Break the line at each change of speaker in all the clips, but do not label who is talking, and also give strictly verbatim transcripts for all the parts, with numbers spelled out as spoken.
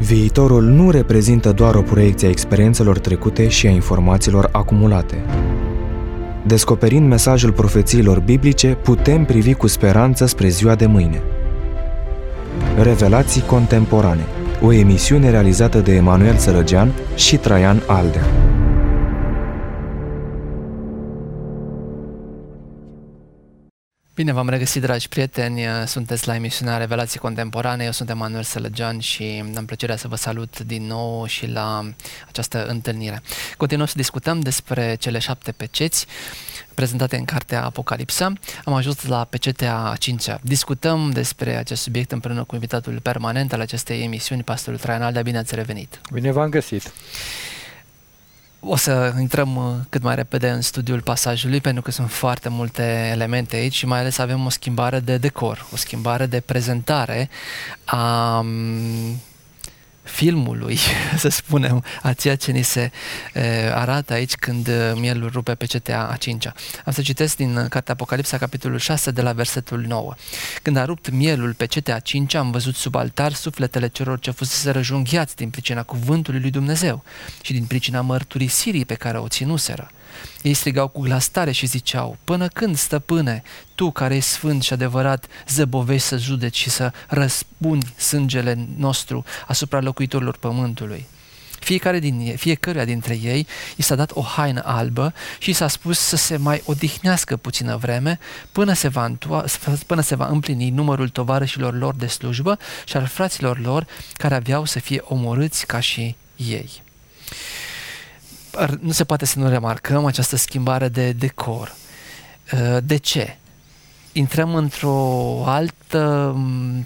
Viitorul nu reprezintă doar o proiecție a experiențelor trecute și a informațiilor acumulate. Descoperind mesajul profețiilor biblice, putem privi cu speranță spre ziua de mâine. Revelații contemporane, o emisiune realizată de Emanuel Sărăgean și Traian Aldea.
Bine v-am regăsit, dragi prieteni, sunteți la emisiunea Revelații Contemporane, eu sunt Emanuel Sălăgean și am plăcerea să vă salut din nou și la această întâlnire. Continuăm să discutăm despre cele șapte peceți prezentate în cartea Apocalipsa. Am ajuns la pecetea a cincea. Discutăm despre acest subiect împreună cu invitatul permanent al acestei emisiuni, pastorul Traian Aldea. Bine ați revenit!
Bine v-am găsit!
O să intrăm cât mai repede în studiul pasajului, pentru că sunt foarte multe elemente aici și mai ales avem o schimbare de decor, o schimbare de prezentare a filmului, să spunem, a ceea ce ni se e, arată aici când mielul rupe pecetea a cincea. Am să citesc din cartea Apocalipsa, capitolul șase, de la versetul nouă. Când a rupt mielul pecetea a cincea, am văzut sub altar sufletele celor ce fusese răjunghiați din pricina cuvântului lui Dumnezeu și din pricina mărturisirii pe care o ținuseră. Ei strigau cu glas tare și ziceau: până când, stăpâne, tu care ești sfânt și adevărat, zăbovești să judeci și să răspuni sângele nostru asupra locuitorilor pământului? Fiecare din ei, fiecăruia dintre ei i s-a dat o haină albă și i s-a spus să se mai odihnească puțină vreme până se va, întoa- până se va împlini numărul tovarășilor lor de slujbă și al fraților lor care aveau să fie omorâți ca și ei. Nu se poate să nu remarcăm această schimbare de decor. De ce? Intrăm într-o altă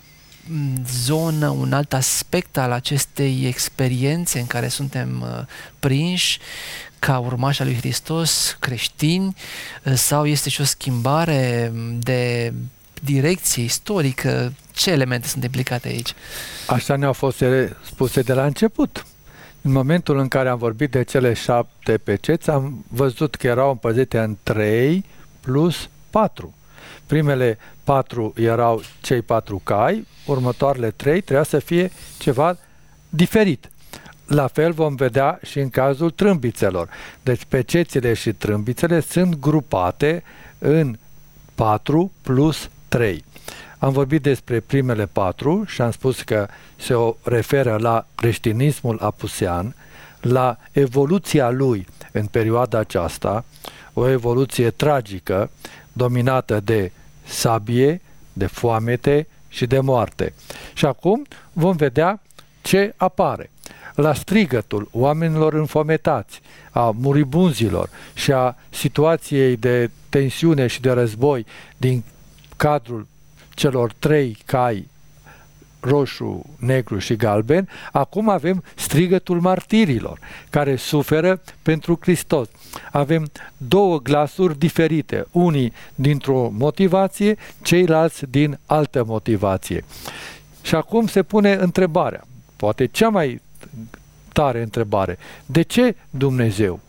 zonă, un alt aspect al acestei experiențe în care suntem prinși ca urmași al lui Hristos, creștini, sau este și o schimbare de direcție istorică? Ce elemente sunt implicate aici?
Așa ne-au fost spuse de la început. În momentul în care am vorbit de cele șapte peceți, am văzut că erau împărțite în trei plus patru. Primele patru erau cei patru cai, următoarele trei trebuia să fie ceva diferit. La fel vom vedea și în cazul trâmbițelor. Deci pecețile și trâmbițele sunt grupate în patru plus trei. Am vorbit despre primele patru și am spus că se referă la creștinismul apusean, la evoluția lui în perioada aceasta, o evoluție tragică, dominată de sabie, de foamete și de moarte. Și acum vom vedea ce apare. La strigătul oamenilor înfometați, a muribunzilor și a situației de tensiune și de război din cadrul celor trei cai, roșu, negru și galben, acum avem strigătul martirilor, care suferă pentru Hristos. Avem două glasuri diferite, unii dintr-o motivație, ceilalți din altă motivație. Și acum se pune întrebarea, poate cea mai tare întrebare: de ce Dumnezeu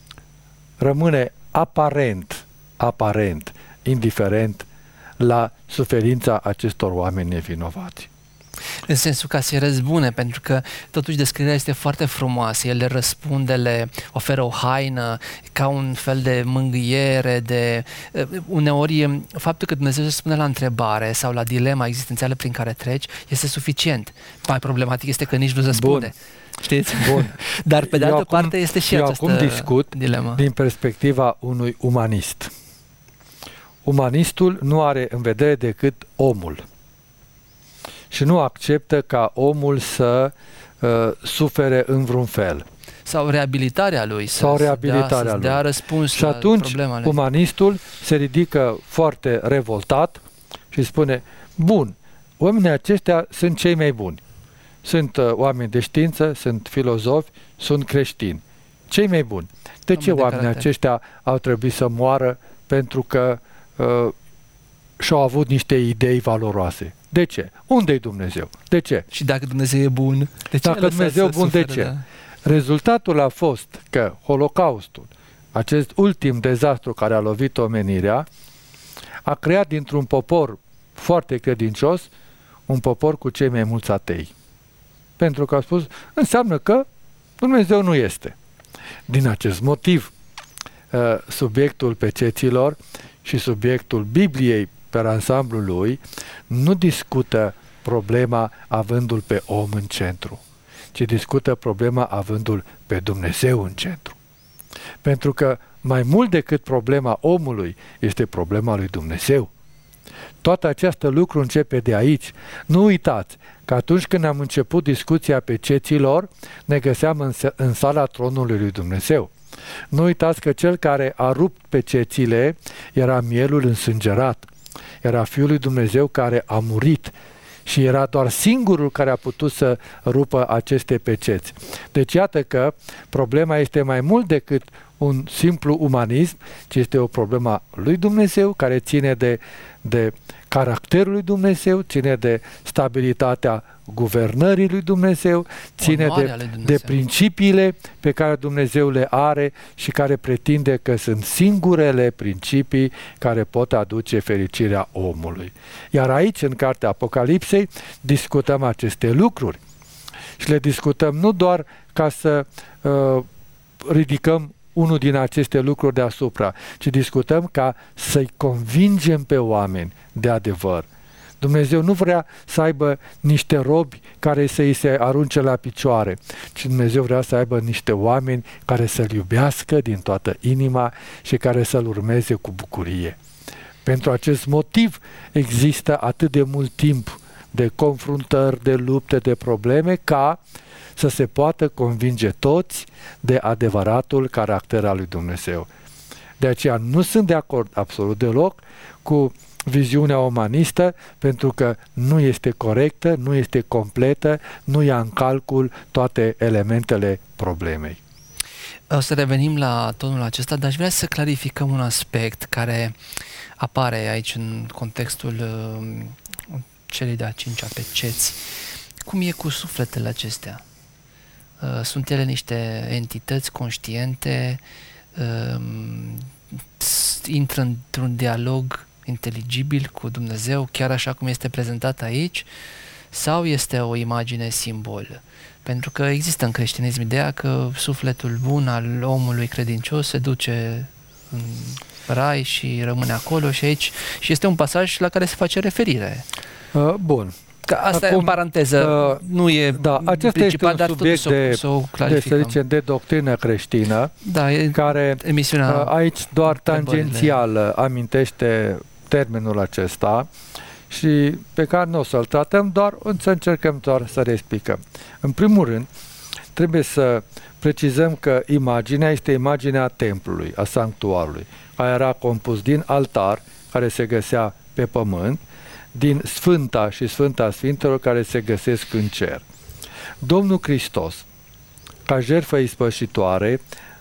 rămâne aparent, aparent, indiferent la suferința acestor oameni nevinovați?
În sensul ca să-i răzbune, pentru că totuși descrierea este foarte frumoasă. El le răspunde, le oferă o haină ca un fel de mângâiere, de uneori faptul că Dumnezeu se spune la întrebare sau la dilema existențială prin care treci este suficient. Mai problematic este că nici nu răspunde. Bun. Știți?
Bun.
Dar pe de altă
acum,
parte este și
eu
această
acum discut
dilemă
din perspectiva unui umanist. Umanistul nu are în vedere decât omul și nu acceptă ca omul să uh, sufere în vreun fel.
Sau reabilitarea lui.
Sau
să
reabilitarea
dea,
lui.
dea răspuns
și
la
atunci
problemele.
Umanistul se ridică foarte revoltat și spune: bun, oamenii aceștia sunt cei mai buni. Sunt uh, oameni de știință, sunt filozofi, sunt creștini. Cei mai buni. De ce oamenii aceștia au trebuit să moară pentru că uh, și-au avut niște idei valoroase? De ce? Unde-i Dumnezeu? De ce?
Și dacă Dumnezeu e bun, de ce?
Dacă Dumnezeu e bun, de ce? Da? Rezultatul a fost că Holocaustul, acest ultim dezastru care a lovit omenirea, a creat dintr-un popor foarte credincios un popor cu cei mai mulți atei. pentru că au spus, înseamnă că Dumnezeu nu este. Din acest motiv, subiectul peceților și subiectul Bibliei pe ansamblul lui nu discută problema avându-l pe om în centru, ci discută problema avându-l pe Dumnezeu în centru. Pentru că mai mult decât problema omului este problema lui Dumnezeu. Toată această lucru începe de aici. Nu uitați că atunci când am început discuția peceților, ne găseam în, în sala tronului lui Dumnezeu. Nu uitați că cel care a rupt pecețile era mielul însângerat. Era Fiul lui Dumnezeu care a murit și era doar singurul care a putut să rupă aceste peceți. Deci iată că problema este mai mult decât un simplu umanism, ci este o problemă lui Dumnezeu care ține de, de caracterul lui Dumnezeu, ține de stabilitatea guvernării lui Dumnezeu, ține de, Dumnezeu. de principiile pe care Dumnezeu le are și care pretinde că sunt singurele principii care pot aduce fericirea omului. Iar aici, în cartea Apocalipsei, discutăm aceste lucruri și le discutăm nu doar ca să uh, ridicăm unul din aceste lucruri deasupra, ci discutăm ca să-i convingem pe oameni de adevăr. Dumnezeu nu vrea să aibă niște robi care să-i se arunce la picioare, ci Dumnezeu vrea să aibă niște oameni care să-L iubească din toată inima și care să-L urmeze cu bucurie. Pentru acest motiv există atât de mult timp de confruntări, de lupte, de probleme, ca să se poată convinge toți de adevăratul caracter al lui Dumnezeu. De aceea nu sunt de acord absolut deloc cu viziunea umanistă, pentru că nu este corectă, nu este completă, nu ia în calcul toate elementele problemei.
O să revenim la tonul acesta, dar aș vrea să clarificăm un aspect care apare aici în contextul uh, celei de-a cincea peceți. Cum e cu sufletele acestea? Uh, sunt ele niște entități conștiente? Uh, intră într-un dialog inteligibil cu Dumnezeu, chiar așa cum este prezentat aici, sau este o imagine simbol? Pentru că există în creștinism ideea că sufletul bun al omului credincios se duce în rai și rămâne acolo și aici, și este un pasaj la care se face referire.
Uh, bun.
Că asta Acum, e în paranteză, uh, nu e
da, acesta este un subiect de, de, să zicem, de doctrină creștină,
da, e
care
emisiunea
uh, aici doar tangențial amintește termenul acesta și pe care nu o să-l tratăm, doar să încercăm doar să le explicăm. În primul rând, trebuie să precizăm că imaginea este imaginea templului, a sanctuarului, care era compus din altar, care se găsea pe pământ, din Sfânta și Sfânta Sfintelor, care se găsesc în cer. Domnul Hristos, ca jertfă ispășitoare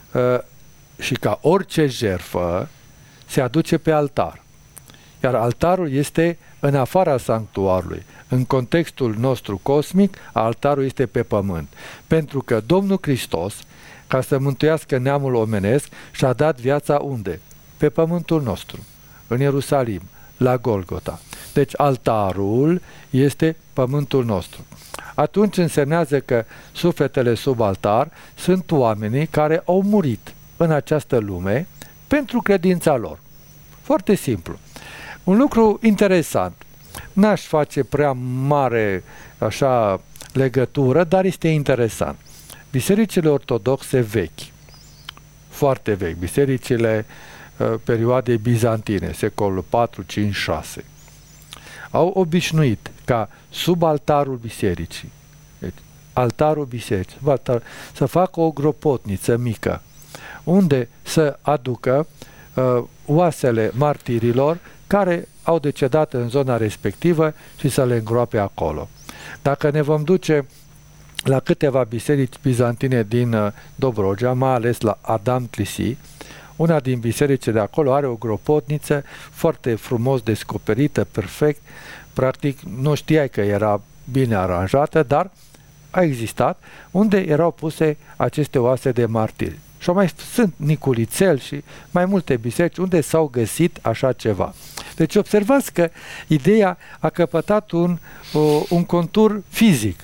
și ca orice jertfă, se aduce pe altar. Iar altarul este în afara sanctuarului. În contextul nostru cosmic, altarul este pe pământ. Pentru că Domnul Hristos, ca să mântuiască neamul omenesc, și-a dat viața unde? Pe pământul nostru, în Ierusalim, la Golgota. Deci altarul este pământul nostru. Atunci însemnează că sufletele sub altar sunt oamenii care au murit în această lume pentru credința lor. Foarte simplu. Un lucru interesant. N-aș face prea mare așa legătură, dar este interesant. Bisericile ortodoxe vechi, foarte vechi, bisericile uh, perioadei bizantine, secolul patru, cinci, șase, au obișnuit ca sub altarul bisericii, deci altarul bisericii, sub altar, să facă o gropotniță mică, unde să aducă uh, oasele martirilor care au decedat în zona respectivă și să le îngroape acolo. Dacă ne vom duce la câteva biserici bizantine din uh, Dobrogea, mai ales la Adam Tlisi, una din bisericile de acolo are o gropotniță foarte frumos descoperită, perfect, practic nu știai că era bine aranjată, dar a existat, unde erau puse aceste oase de martiri. Și mai sunt Niculițel și mai multe biserici unde s-au găsit așa ceva. Deci observați că ideea a căpătat un, o, un contur fizic.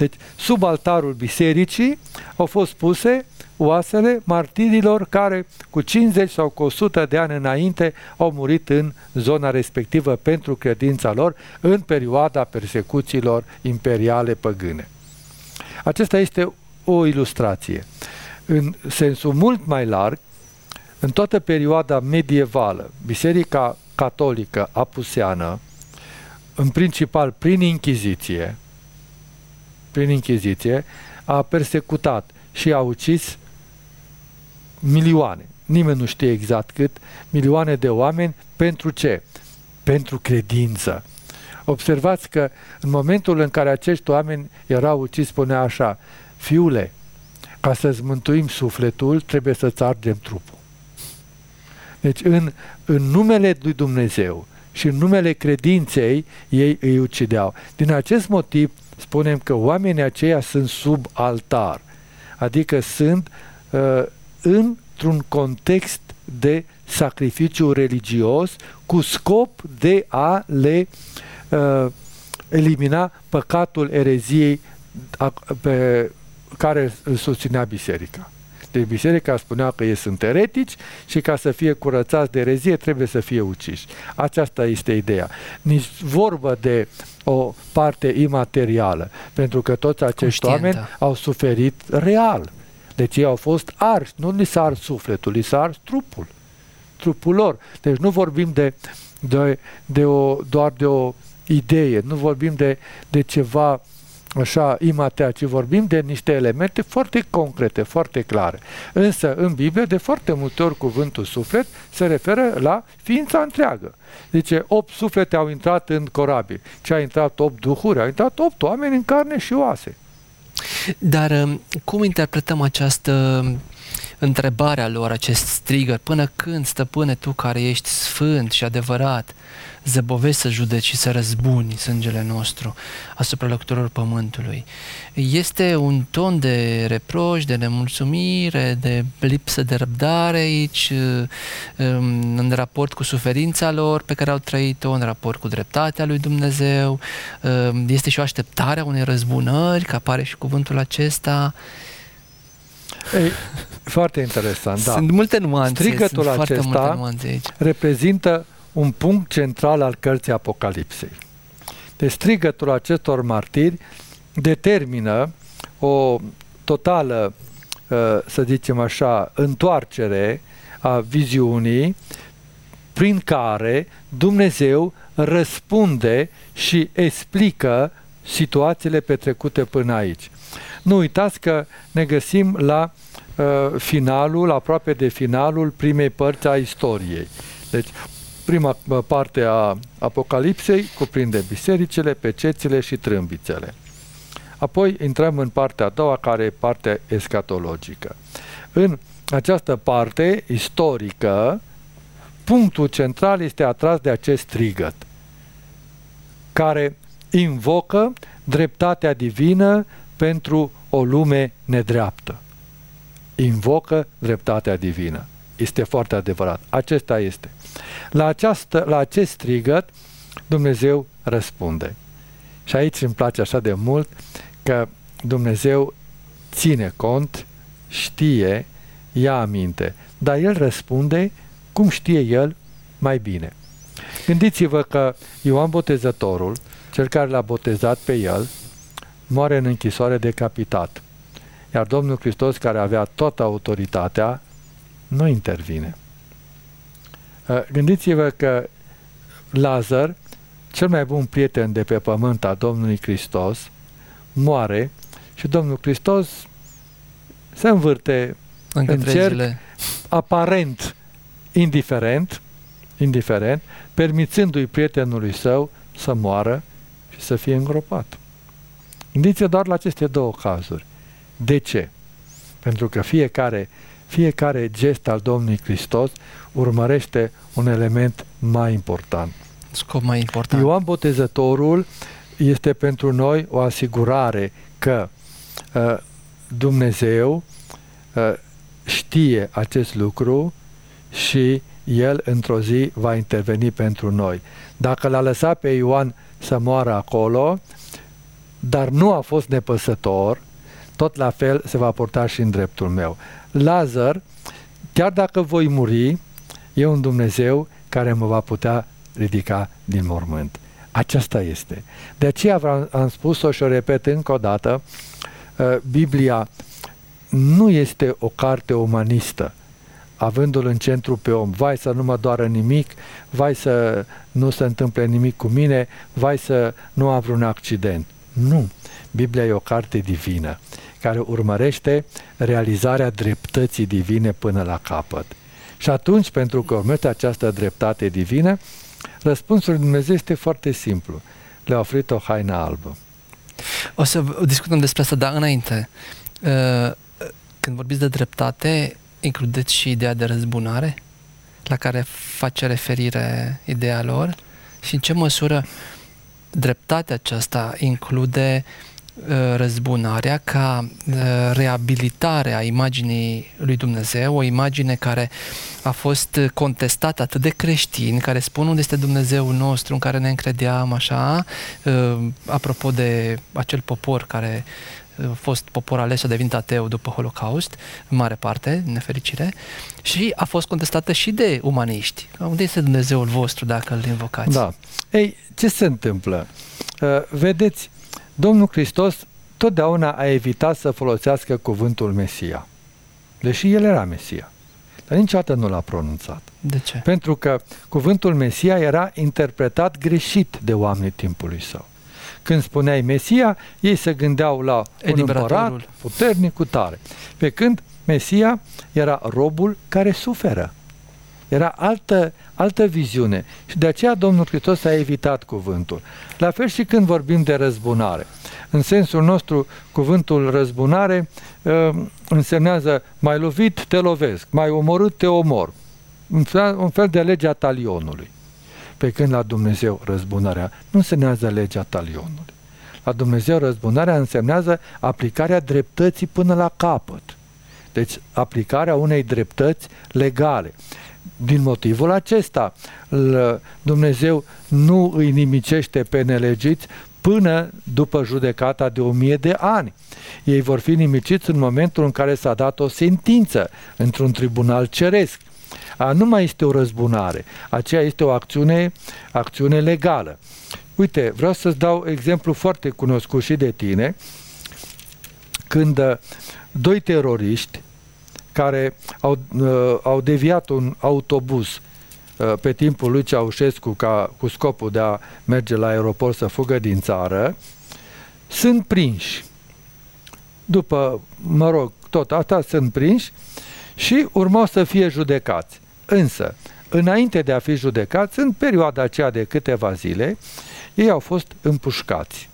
Deci, sub altarul bisericii au fost puse oasele martirilor care cu cincizeci sau cu o sută de ani înainte au murit în zona respectivă pentru credința lor în perioada persecuțiilor imperiale păgâne. Acesta este o ilustrație. În sensul mult mai larg, în toată perioada medievală, Biserica Catolică Apuseană, în principal prin Inchiziție, prin Inchiziție, a persecutat și a ucis milioane, nimeni nu știe exact cât, milioane de oameni. Pentru ce? Pentru credință. Observați că în momentul în care acești oameni erau uciși, spunea așa: fiule, ca să-ți mântuim sufletul, trebuie să-ți ardem trupul. Deci în, în numele lui Dumnezeu și în numele credinței ei îi ucideau. Din acest motiv spunem că oamenii aceia sunt sub altar, adică sunt uh, într-un context de sacrificiu religios cu scop de a le uh, elimina păcatul ereziei a, pe care îl susținea biserica. Deci biserica spunea că ei sunt eretici și ca să fie curățați de erezie trebuie să fie uciși. Aceasta este ideea. Nici vorbă de o parte imaterială, pentru că toți acești
Conștientă.
oameni au suferit real. Deci ei au fost arși, nu li s-a ars sufletul, li s-a ars trupul. Trupul lor. Deci nu vorbim de, de, de o, doar de o idee, nu vorbim de, de ceva așa imaterial, ci vorbim de niște elemente foarte concrete, foarte clare. Însă în Biblie de foarte multe ori cuvântul suflet se referă la ființa întreagă. Zice, opt suflete au intrat în corabil. Ce a intrat opt duhuri? Au intrat opt oameni în carne și oase.
Dar cum interpretăm această întrebare a lor, acest strigăt? Până când, stăpâne, tu care ești sfânt și adevărat, zăbovești să judeci și să răzbuni sângele nostru asupra locuitorilor pământului? Este un ton de reproș, de nemulțumire, de lipsă de răbdare aici, în raport cu suferința lor pe care au trăit-o, în raport cu dreptatea lui Dumnezeu? Este și o așteptare a unei răzbunări, că apare și cuvântul acesta?
Ei, foarte interesant, da.
Sunt multe nuanțe,
Strigătul
sunt foarte
acesta
multe nuanțe aici.
Reprezintă un punct central al cărții Apocalipsei. Deci strigătul acestor martiri determină o totală, să zicem așa, întoarcere a viziunii prin care Dumnezeu răspunde și explică situațiile petrecute până aici. Nu uitați că ne găsim la uh, finalul, aproape de finalul primei părți a istoriei. Deci, prima parte a Apocalipsei cuprinde bisericile, pecețile și trâmbițele. Apoi intrăm în partea a doua, care e partea escatologică. În această parte istorică, punctul central este atras de acest strigăt, care invocă dreptatea divină pentru o lume nedreaptă. Invocă dreptatea divină. Este foarte adevărat. Acesta este. La, această, la acest strigăt, Dumnezeu răspunde. Și aici îmi place așa de mult că Dumnezeu ține cont, știe, ia aminte, dar El răspunde cum știe El mai bine. Gândiți-vă că Ioan Botezătorul, cel care l-a botezat pe El, moare în închisoare decapitat. Iar Domnul Hristos, care avea toată autoritatea, nu intervine. Gândiți-vă că Lazar, cel mai bun prieten de pe pământ a Domnului Hristos, moare și Domnul Hristos se învârte
Încă
în cerc,
zile.
aparent indiferent, indiferent, permițându-i prietenului său să moară și să fie îngropat. Gândiți-vă doar la aceste două cazuri. De ce? Pentru că fiecare, fiecare gest al Domnului Hristos urmărește un element mai important.
Scop mai important.
Ioan Botezătorul este pentru noi o asigurare că uh, Dumnezeu uh, știe acest lucru și El într-o zi va interveni pentru noi. Dacă l-a lăsat pe Ioan să moară acolo, dar nu a fost nepăsător, tot la fel se va purta și în dreptul meu. Lazar, chiar dacă voi muri, e un Dumnezeu care mă va putea ridica din mormânt. Aceasta este. De aceea am spus-o și o repet încă o dată, Biblia nu este o carte umanistă, avându-l în centru pe om. Vai să nu mă doară nimic, vai să nu se întâmple nimic cu mine, vai să nu am vreun accident. Nu. Biblia e o carte divină, care urmărește realizarea dreptății divine până la capăt. Și atunci, pentru că urmește această dreptate divină, răspunsul lui Dumnezeu este foarte simplu. Le-a oferit o haină albă.
O să discutăm despre asta, dar înainte, când vorbiți de dreptate, includeți și ideea de răzbunare, la care face referire ideea lor? Și în ce măsură dreptatea aceasta include răzbunarea ca reabilitare a imaginii lui Dumnezeu, o imagine care a fost contestată atât de creștini, care spun unde este Dumnezeul nostru, în care ne încredeam, așa, apropo de acel popor care a fost popor ales, a devenit ateu după Holocaust, în mare parte, în nefericire, și a fost contestată și de umaniști. Unde este Dumnezeul vostru dacă îl invocați?
Da. Ei, ce se întâmplă? Uh, vedeți, Domnul Hristos totdeauna a evitat să folosească cuvântul Mesia, deși El era Mesia, dar niciodată nu l-a pronunțat.
De ce?
Pentru că cuvântul Mesia era interpretat greșit de oamenii timpului său. Când spuneai Mesia, ei se gândeau la un împărat puternic cu tare. Pe când Mesia era robul care suferă. Era altă, altă viziune. Și de aceea Domnul Hristos a evitat cuvântul. La fel și când vorbim de răzbunare. În sensul nostru, cuvântul răzbunare uh, însemnează mai lovit, te lovesc, mai omorât, te omor. Un fel, un fel de legea talionului. Pe când la Dumnezeu răzbunarea nu însemnează legea talionului. La Dumnezeu răzbunarea însemnează aplicarea dreptății până la capăt. Deci aplicarea unei dreptăți legale. Din motivul acesta, Dumnezeu nu îi nimicește pe nelegiți până după judecata de o mie de ani. Ei vor fi nimiciți în momentul în care s-a dat o sentință într-un tribunal ceresc. A, nu mai este o răzbunare, aceea este o acțiune, acțiune legală. Uite, vreau să-ți dau exemplu foarte cunoscut și de tine, când uh, doi teroriști care au, uh, au deviat un autobuz uh, pe timpul lui Ceaușescu ca, cu scopul de a merge la aeroport să fugă din țară, sunt prinși. După, mă rog, tot asta sunt prinși și urmau să fie judecați. Însă, înainte de a fi judecați, în perioada aceea de câteva zile, ei au fost împușcați,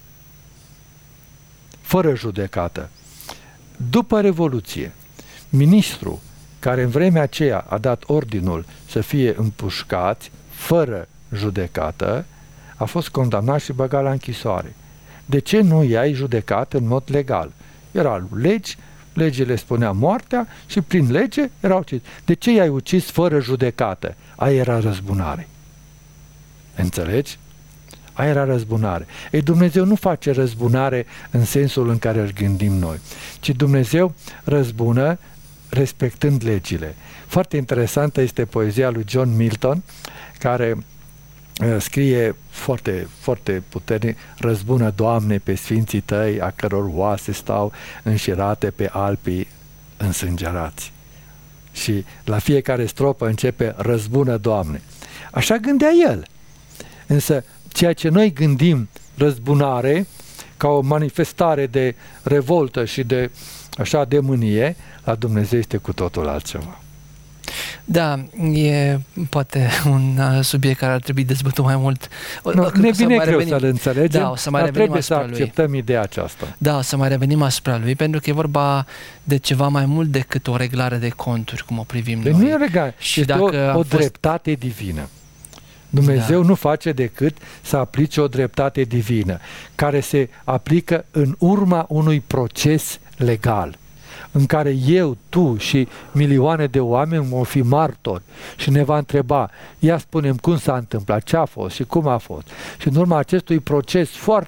fără judecată. După Revoluție, ministrul care în vremea aceea a dat ordinul să fie împușcați, fără judecată, a fost condamnat și băgat la închisoare. De ce nu i-ai judecat în mod legal? Erau legi, legile spunea moartea și prin lege erau ucis. De ce i-ai ucis fără judecată? Aia era răzbunare. Înțelegi? Aia era răzbunare. Ei, Dumnezeu nu face răzbunare în sensul în care îl gândim noi, ci Dumnezeu răzbună respectând legile. Foarte interesantă este poezia lui John Milton, care uh, scrie foarte, foarte puternic: răzbună, Doamne, pe sfinții tăi, a căror oase stau înșirate pe Alpii însângerați. Și la fiecare stropă începe răzbună, Doamne. Așa gândea el. Însă ceea ce noi gândim răzbunare ca o manifestare de revoltă și de așa de mânie, la Dumnezeu este cu totul altceva.
Da, e poate un subiect care ar trebui dezbătut mai mult.
Nu, ne vine greu să-l înțelegem,
da, o să mai
dar trebuie să
lui.
acceptăm ideea aceasta.
Da, o să mai revenim asupra lui, pentru că e vorba de ceva mai mult decât o reglare de conturi, cum o privim
de
noi.
Nu e reglare,
și
este
dacă
o, o
fost...
dreptate divină. Dumnezeu
da.
nu face decât să aplice o dreptate divină, care se aplică în urma unui proces legal, în care eu, tu și milioane de oameni vom fi martori și ne va întreba: ia spunem cum s-a întâmplat, ce a fost și cum a fost. Și în urma acestui proces foarte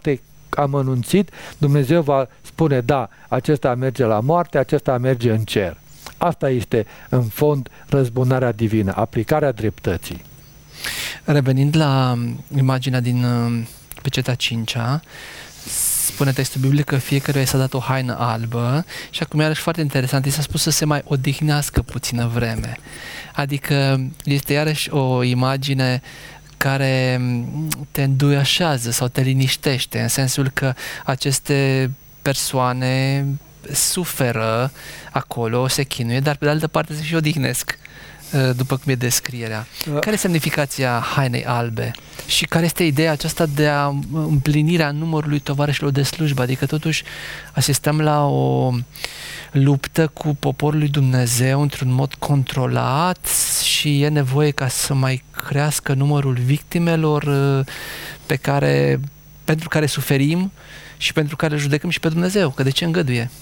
amănunțit, Dumnezeu va spune, da, acesta merge la moarte, acesta merge în cer. Asta este, în fond, răzbunarea divină, aplicarea dreptății.
Revenind la imaginea din Pecetea a cincea, spune textul biblic că fiecare i s-a dat o haină albă și acum iarăși foarte interesant, i s-a spus să se mai odihnească puțină vreme. Adică este iarăși o imagine care te înduioșează sau te liniștește, în sensul că aceste persoane suferă acolo, se chinuie, dar pe de altă parte se și odihnesc, după cum e descrierea. Care e semnificația hainei albe? Și care este ideea aceasta de a împlinirea numărului tovarășilor de slujbă? Adică totuși asistăm la o luptă cu poporul lui Dumnezeu într-un mod controlat și e nevoie ca să mai crească numărul victimelor pe care, pentru care suferim și pentru care judecăm și pe Dumnezeu. Că de ce îngăduie?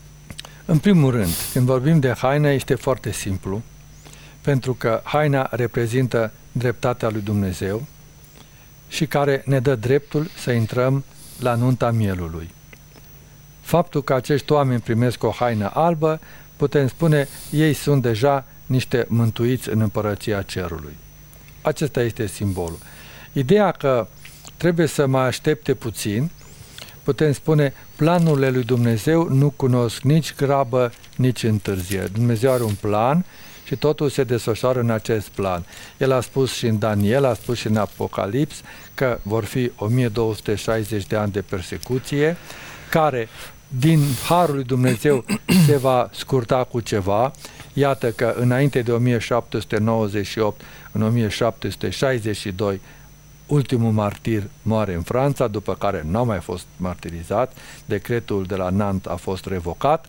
În primul rând, când vorbim de haină, este foarte simplu, pentru că haina reprezintă dreptatea lui Dumnezeu și care ne dă dreptul să intrăm la nunta mielului. Faptul că acești oameni primesc o haină albă, putem spune, ei sunt deja niște mântuiți în împărăția cerului. Acesta este simbolul. Ideea că trebuie să mai aștepte puțin, putem spune, planurile lui Dumnezeu nu cunosc nici grabă, nici întârziere. Dumnezeu are un plan și totul se desfășoară în acest plan. El a spus și în Daniel, a spus și în Apocalips că vor fi o mie două sute șaizeci de ani de persecuție, care din harul lui Dumnezeu se va scurta cu ceva. Iată că înainte de o mie șapte sute nouăzeci și opt, în o mie șapte sute șaizeci și doi, ultimul martir moare în Franța, după care nu a mai fost martirizat, decretul de la Nantes a fost revocat.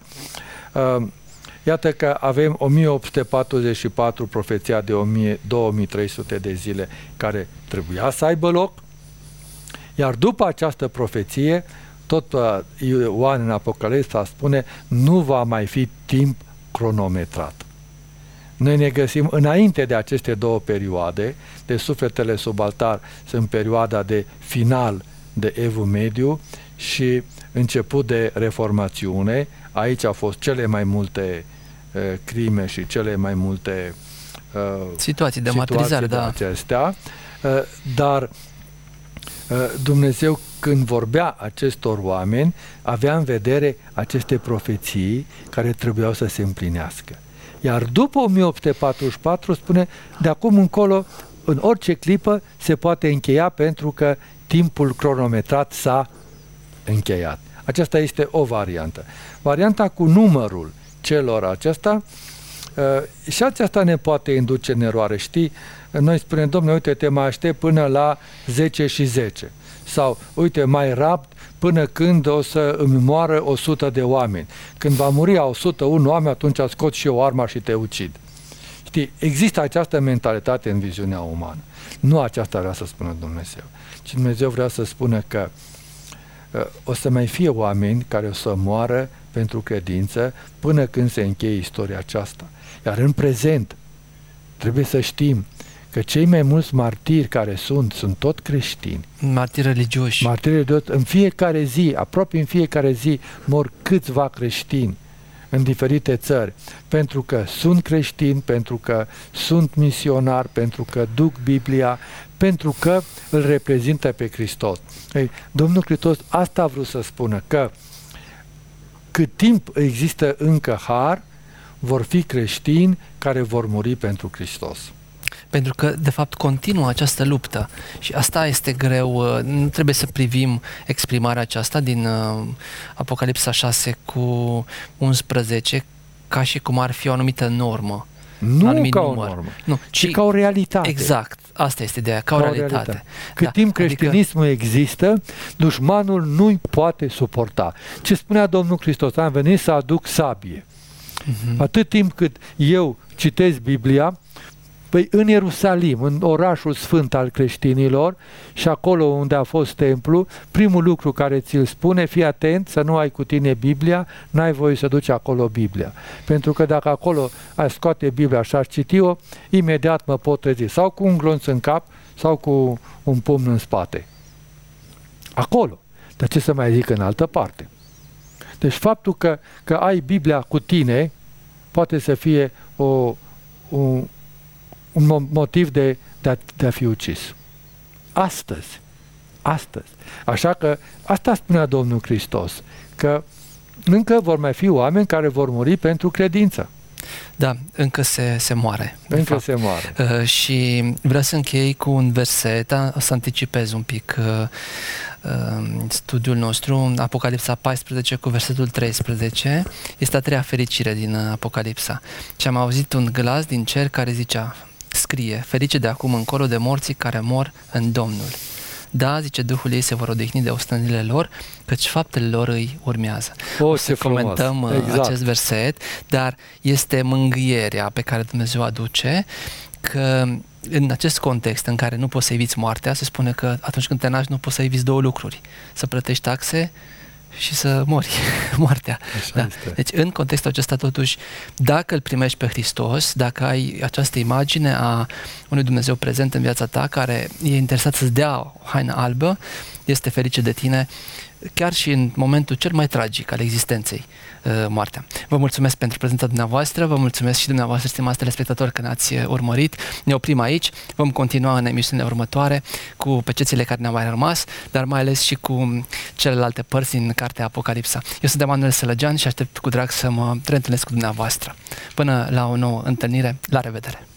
Iată că avem o mie opt sute patruzeci și patru, profeția de două mii trei sute de zile, care trebuia să aibă loc, iar după această profeție, tot Ioan în Apocalipsa spune, nu va mai fi timp cronometrat. Noi ne găsim înainte de aceste două perioade, de sufletele sub altar sunt perioada de final de Evul Mediu și început de Reformațiune. Aici au fost cele mai multe uh, crime și cele mai multe uh,
situații de martirizare, da.
acestea, uh, dar uh, Dumnezeu, când vorbea acestor oameni, avea în vedere aceste profeții care trebuiau să se împlinească. Iar după o mie opt sute patruzeci și patru spune, de acum încolo, în orice clipă se poate încheia pentru că timpul cronometrat s-a încheiat. Aceasta este o variantă. Varianta cu numărul celor acesta, uh, și aceasta ne poate induce în eroare. Știi, noi spunem, domnule, uite, te mai aștept până la zece și zece. Sau, uite, mai rapt până când o să îmi moară o sută de oameni. Când va muri a o sută unu oameni, atunci scot și eu arma și te ucid. Știi, există această mentalitate în viziunea umană. Nu aceasta vrea să spună Dumnezeu. Ci Dumnezeu vrea să spună că uh, o să mai fie oameni care o să moară pentru credință până când se încheie istoria aceasta. Iar în prezent trebuie să știm că cei mai mulți martiri care sunt, sunt tot creștini.
Martiri religioși.
Martiri religioși. În fiecare zi, aproape în fiecare zi, mor câțiva creștini în diferite țări, pentru că sunt creștini, pentru că sunt misionari, pentru că duc Biblia, pentru că îl reprezintă pe Hristos. Ei, Domnul Hristos asta a vrut să spună, că cât timp există încă har, vor fi creștini care vor muri pentru Hristos.
Pentru că, de fapt, continuă această luptă și asta este greu. Nu trebuie să privim exprimarea aceasta din uh, Apocalipsa șase cu unsprezece ca și cum ar fi o anumită normă.
Nu ca număr. o normă,
nu,
ci, ci ca o realitate.
Exact, asta este ideea, ca, ca o realitate. realitate.
Cât
da,
timp creștinismul adică... există, dușmanul nu-i poate suporta. Ce spunea Domnul Hristos? Am venit să aduc sabie. Uh-huh. Atât timp cât eu citesc Biblia, păi în Ierusalim, în orașul sfânt al creștinilor și acolo unde a fost templu, primul lucru care ți-l spune, fii atent să nu ai cu tine Biblia, n-ai voie să duci acolo Biblia. Pentru că dacă acolo ai scoate Biblia și aș citi-o, imediat mă pot trezi sau cu un glonț în cap sau cu un pumn în spate. Acolo. Dar ce să mai zic în altă parte? Deci faptul că, că ai Biblia cu tine poate să fie o, un, un motiv de, de, a, de a fi ucis. Astăzi. Astăzi. Așa că asta spunea Domnul Hristos, că încă vor mai fi oameni care vor muri pentru credință.
Da, încă se, se moare.
Încă se moare.
Uh, și vreau să închei cu un verset, da? O să anticipez un pic uh, uh, studiul nostru, Apocalipsa paisprezece cu versetul treisprezece, este a treia fericire din Apocalipsa. Și am auzit un glas din cer care zicea, scrie, ferice de acum încolo de morții care mor în Domnul. Da, zice, Duhul ei se vor odihni de ostănile lor, căci faptele lor îi urmează.
O,
o să comentăm
frumos. Exact.
acest verset, dar este mângâierea pe care Dumnezeu aduce, că în acest context în care nu poți să eviți moartea, se spune că atunci când te naști nu poți să eviți două lucruri, să plătești taxe și să mori, moartea. Da. Deci în contextul acesta totuși, dacă îl primești pe Hristos, dacă ai această imagine a unui Dumnezeu prezent în viața ta, care e interesat să-ți dea o haină albă, este ferice de tine, chiar și în momentul cel mai tragic al existenței, moartea. Vă mulțumesc pentru prezența dumneavoastră, vă mulțumesc și dumneavoastră, stimați telespectatori, că ne-ați urmărit. Ne oprim aici, vom continua în emisiunile următoare cu pecețile care ne-au mai rămas, dar mai ales și cu celelalte părți din cartea Apocalipsa. Eu sunt Emanuel Sălăgean și aștept cu drag să mă reîntâlnesc cu dumneavoastră. Până la o nouă întâlnire, la revedere!